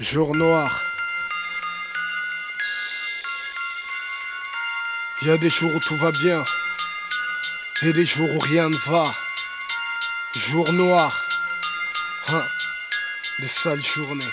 Jour noir. Il y a des jours où tout va bien et des jours où rien ne va. Jour noir, des sales journées.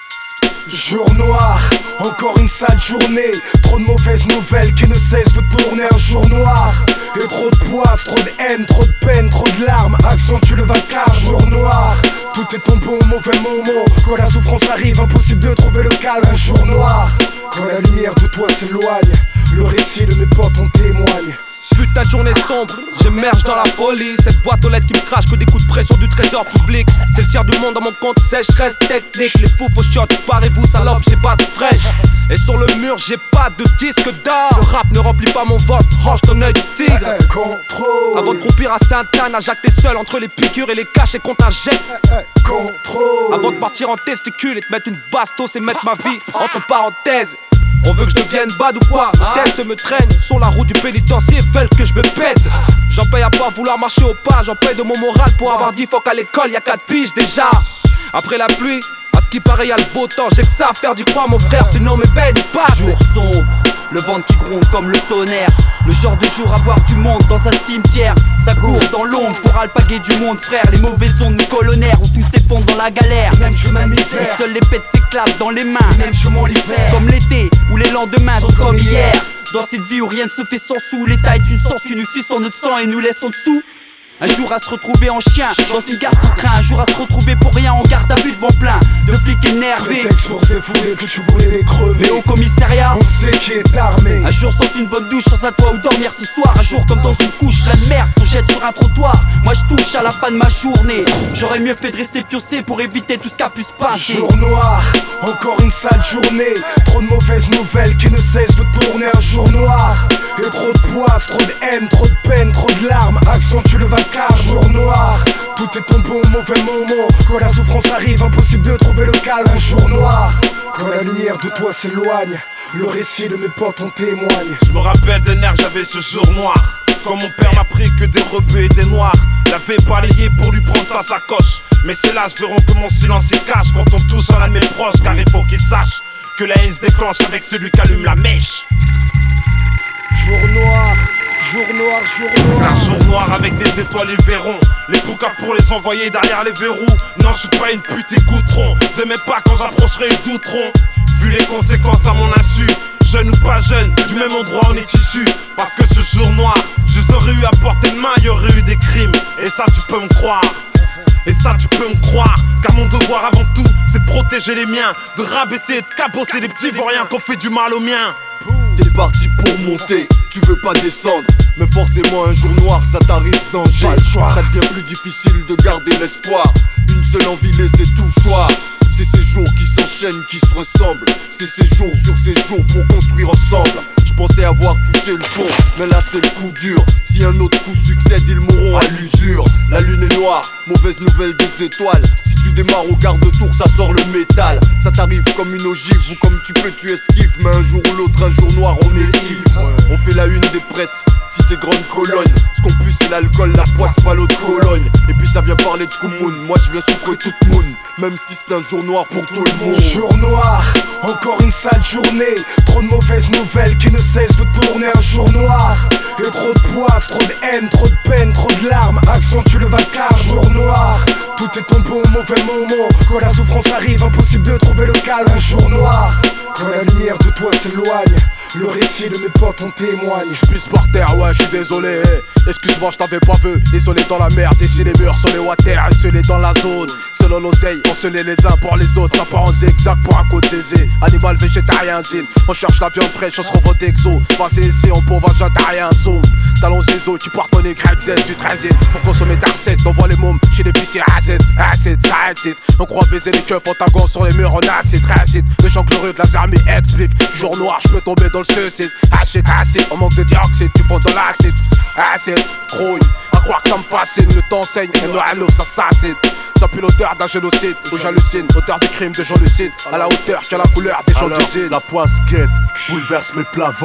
Jour noir, encore une sale journée. Trop de mauvaises nouvelles qui ne cessent de tourner. Un jour noir, et trop de poisse, trop de haine, trop de peine, trop de larmes accentue le vacarme. Jour noir, tout est tombé au mauvais moment. Quand la souffrance arrive, impossible de trouver le calme. Un jour noir, quand la lumière de toi s'éloigne, le récit de mes potes en témoigne. Putain de journée sombre, j'émerge dans la folie. Cette boîte aux lettres qui me crache que des coups de pression du trésor public. C'est le tiers du monde dans mon compte, sécheresse technique. Les fous aux chiottes, parez-vous salope, j'ai pas de fraîche. Et sur le mur, j'ai pas de disque d'or. Le rap ne remplit pas mon ventre, range ton œil de tigre. Contrôle. Avant de croupir à Sainte-Anne, à Jacques t'es seul entre les piqûres et les caches et qu'on t'injecte. Contrôle. Avant de partir en testicule et te mettre une bastos et mettre ma vie entre parenthèses. On veut que je devienne bad ou quoi? Mes têtes me traînent sur la route du pénitencier, veulent que je me pète. J'en paye à pas vouloir marcher au pas, j'en paye de mon moral pour avoir dit fuck à l'école, y'a 4 piges déjà. Après la pluie, à ce qui paraît y'a le beau temps, j'ai que ça à faire d'y croire mon frère, sinon mes peines y passent. Jour sombre, le ventre qui gronde comme le tonnerre. Le genre de jour à voir du monde dans un cimetière. Ça court dans l'ombre pour alpaguer du monde frère. Les mauvaises ondes nous colonnaires où tout s'effondre dans la galère. Même chemin de misère. Et seuls les pètes s'éclatent dans les mains. Même chemin l'hiver. Comme l'été où les lendemains sont comme hier. Dans cette vie où rien ne se fait sans sous. L'État est une source, nous suçons notre sang et nous laisse en dessous. Un jour à se retrouver en chien dans une gare sous train. Un jour à se retrouver pour rien en garde à vue devant plein de flics énervés. Prétexte pour défouler que tu voulais les crever. Mais au commissariat, on sait qui est armé. Un jour sans une bonne douche, sans un toit où dormir ce soir. Un jour comme dans une couche plein de merde qu'on jette sur un trottoir. Moi je touche à la fin de ma journée. J'aurais mieux fait de rester pioncé pour éviter tout ce qu'a pu se passer. Jour noir, encore une sale journée. Trop de mauvaises nouvelles qui ne cessent de tourner. Un jour noir, et trop de poisse, trop de haine, trop de peine, trop de larmes accentue le vacarme. Jour noir, tout est tombé au mauvais moment. Quand la souffrance arrive, impossible de trouver le calme. Un jour noir, quand la lumière de toi s'éloigne, le récit de mes potes en témoigne. Je me rappelle des nerfs, j'avais ce jour noir. Quand mon père m'a pris que des rebeux et des noirs. L'avait balayé pour lui prendre sa sacoche. Mais c'est là, je verront que mon silence est cache quand on touche un de mes proches. Car il faut qu'ils sachent que la haine se déclenche avec celui qui allume la mèche. Jour noir, jour noir, jour noir. Un jour noir avec des étoiles, ils verront les poucaves pour les envoyer derrière les verrous. Non, je suis pas une pute, écouteront de mes pas quand j'approcherai, ils douteront. Vu les conséquences à mon insu, jeune ou pas jeune, du même endroit on est issu. Parce que ce jour noir, je les aurais eu à portée de main, y aurait eu des crimes. Et ça tu peux me croire. Et ça tu peux me croire, car mon devoir avant tout, c'est de protéger les miens, de rabaisser et de cabosser les petits vauriens qu'on fait du mal aux miens. T'es parti pour monter, tu veux pas descendre. Mais forcément un jour noir ça t'arrive danger. Ça devient plus difficile de garder l'espoir. Une seule envie laisser tout choix. C'est ces jours qui s'enchaînent, qui se ressemblent. C'est ces jours sur ces jours pour construire ensemble. Je pensais avoir touché le fond, mais là c'est le coup dur. Si un autre coup succède, ils mourront à l'usure. La lune est noire, mauvaise nouvelle des étoiles. Si tu démarres au quart de tour, ça sort le métal. Ça t'arrive comme une ogive ou comme tu peux tu esquives. Mais un jour ou l'autre, un jour noir, on est ivre. On fait la une des presses, cité grande colonne. Ce qu'on pue c'est l'alcool, la poisse, pas l'eau de Cologne. Et puis ça vient parler de Scoumoun, moi je viens sucrer toute moon. Même si c'est un jour noir pour tout le monde. Jour noir, encore une sale journée. Trop de mauvaises nouvelles qui ne cessent de tourner. Un jour noir, et trop de poisse, trop de haine, trop de peine, trop de larmes accentue le vacarme. Jour noir, tout est tombé au mauvais moment. Quand la souffrance arrive, impossible de trouver le calme. Un jour noir, quand la lumière de toi s'éloigne, le récit de mes potes en témoigne. Je pisse par terre, ouais, je suis désolé. Excuse-moi, je t'avais pas vu. Isolé dans la merde, ici les murs sur les water, isolé dans la zone. Selon l'oseille, on se les uns pour les autres. Ça part en zigzag pour un coup de zézé. Animal végétarien, zine. On cherche la viande fraîche, on se revote exo. Vas-y ici, on pauvre végétarien, zoom. Talons zézo, tu portes ton YZ, tu transites. Pour consommer ta recette, on voit les mômes chez les piscines acid, acid, acid. On croit baiser les keufs en taguant sur les murs en acide, acide. Le chant glorieux de la armée explique. Jour noir, je peux tomber dans le suicide. Acide, acide, on manque de dioxyde, tu fonds dans l'acide. Acide, grouille, à croire que ça me fascine. Le temps saigne, et nous à l'eau, ça s'assine. Ça pue l'odeur d'un génocide, où j'hallucine. Auteur des crimes de gens lucides, à la hauteur que la couleur des gens d'usine. La poisse guette, bouleverse mes plavants.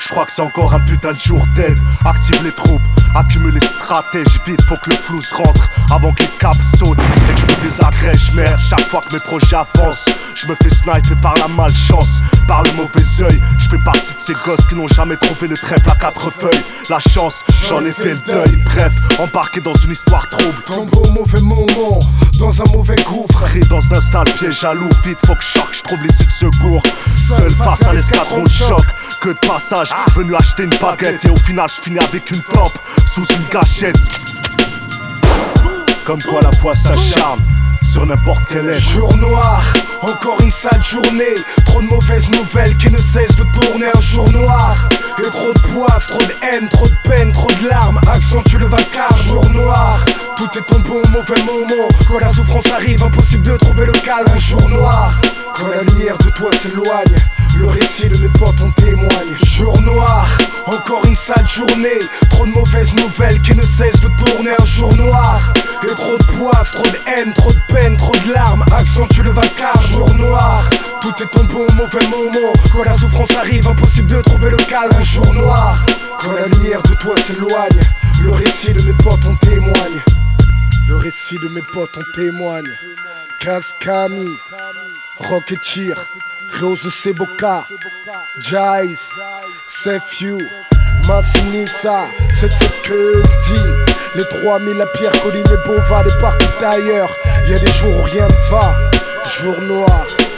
Je crois que c'est encore un putain de jour d'aide. Active les troupes, accumule les stratèges. Vite, faut que le flou se rentre avant que les caps sautent et que je me désagrège. Merde, chaque fois que mes projets avancent, je me fais sniper par la malchance, par le mauvais œil. Je fais partie de ces gosses qui n'ont jamais trouvé le trèfle à 4 feuilles. La chance, j'en ai fait le deuil. Bref, embarqué dans une histoire trouble. Tombé au mauvais moment, dans un mauvais gouffre. Pris dans un sale piège jaloux. Vite, faut que je trouve les de secours. Seul face à l'escadron de choc. Que de passage, venu acheter une baguette. Et au final, je finis avec une tempe sous une gâchette. Comme quoi la foi s'acharne sur n'importe quel être. Jour noir, encore une sale journée. Trop de mauvaises nouvelles qui ne cessent de tourner. Un jour noir, et trop de poisse, trop de haine, trop de peine, trop de larmes accentue le vacarme. Jour noir, tout est tombé au mauvais moment. Quand la souffrance arrive, impossible de trouver le calme. Un jour noir, quand la lumière de toi s'éloigne, le récit de mes potes en témoigne. Jour noir, encore une sale journée. Trop de mauvaises nouvelles qui ne cessent de tourner. Un jour noir, et trop de poisse, trop de haine, trop de peine, trop de larmes accentue le vacarme. Jour noir, tout est tombé au mauvais moment. Quand la souffrance arrive, impossible de trouver le calme. Un jour noir, quand la lumière de toi s'éloigne, le récit de mes potes en témoigne. Le récit de mes potes en témoigne. Kazkami, Rocketeer, Rose de Seboka, Jais, Sefiu, Massinissa, c'est cette que je dis. Les 3000 à Pierre, Colline et Beauval et partout ailleurs. Y'a des jours où rien ne va, jour noir.